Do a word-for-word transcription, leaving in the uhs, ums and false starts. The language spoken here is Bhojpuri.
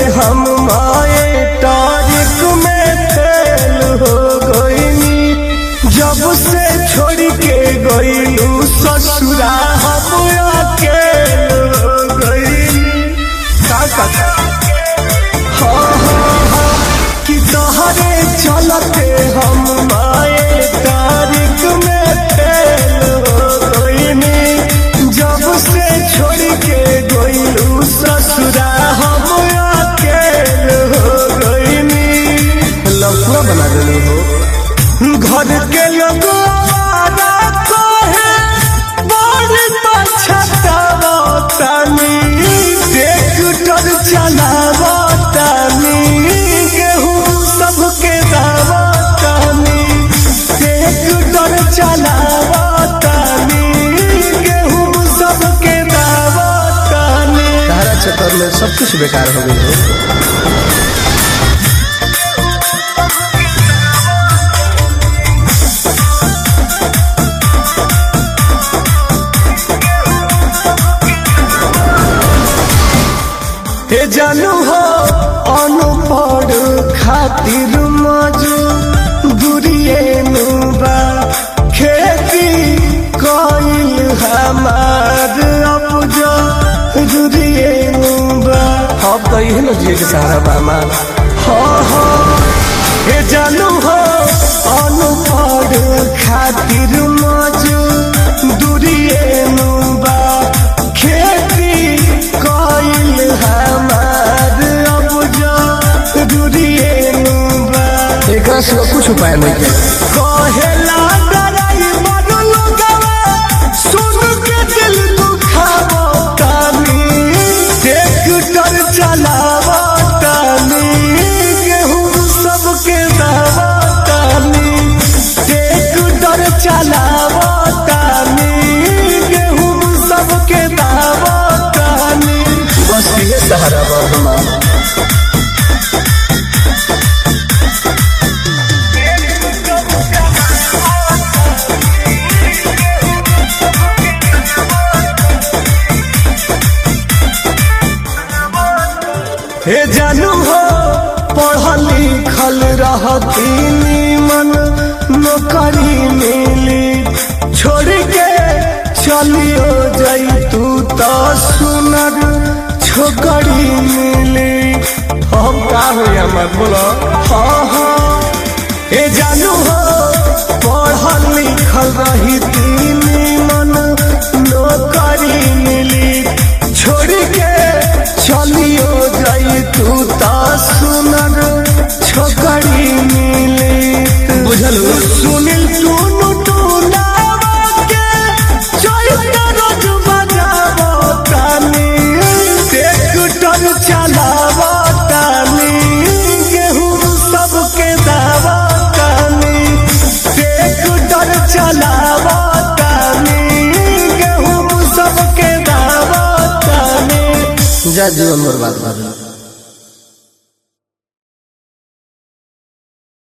हम माए तारीख में फेल हो गईनी। जब से छोड़ के गईलू ससुरा हम अकेल हो गईनी। का का हाँ हाँ हाँ कि तोहरे चलते हम माए तारीख में फेल हो गईनी। जब से छोड़ के गईलू ससुरा हम अकेल हो गईनी। लफड़ा बना देलू हो। घर के लोग चलावतानी गेहूं सबके दावतानी। ट्रैक्टर चलावतानी गेहूं सबके दावतानी। तारा चक्कर में सब कुछ बेकार हो गई है। हे जानू हो अनपढ़ खातिर मजदूरिए नुबा। खेती कइल हमार अब जरूरिए नुबा। अब तो यही न जिए के सहारा बा हमार। हाँ हाँ हे जानू हो अनपढ़ खातिर मजदूरिए नुबा। खेती कइल कुछ उपाय नहीं है। कहेला ड्राइवर लोगवा सुन के दिल दुखावतानी। ट्रैक्टर चलावतानी गेहूं सबके दावतानी। ट्रैक्टर चलावतानी गेहूं सबके दावतानी। बस ये सहारा बा हमारा। हे जानू हो पढ़ल लिखल रहती निमन नौकरी मिली। छोड़ के चलियो जाई तू तो सुनर छोकरी मिली। हम का हो मत बोलो। हाँ हाँ हे जानू हो पढ़ल लिखल रहती निमन नौकरी मिली। छोड़ के चलियो तू तो सुनर छोकरी मिली। बुझल सुनील टूनू टूनावा के चलते रोज बजावतानी। ट्रैक्टर चलावतानी गेहूं सबके दावतानी। ट्रैक्टर चलावतानी गेहूं सबके दावतानी। जा जीवन बर्बाद कर।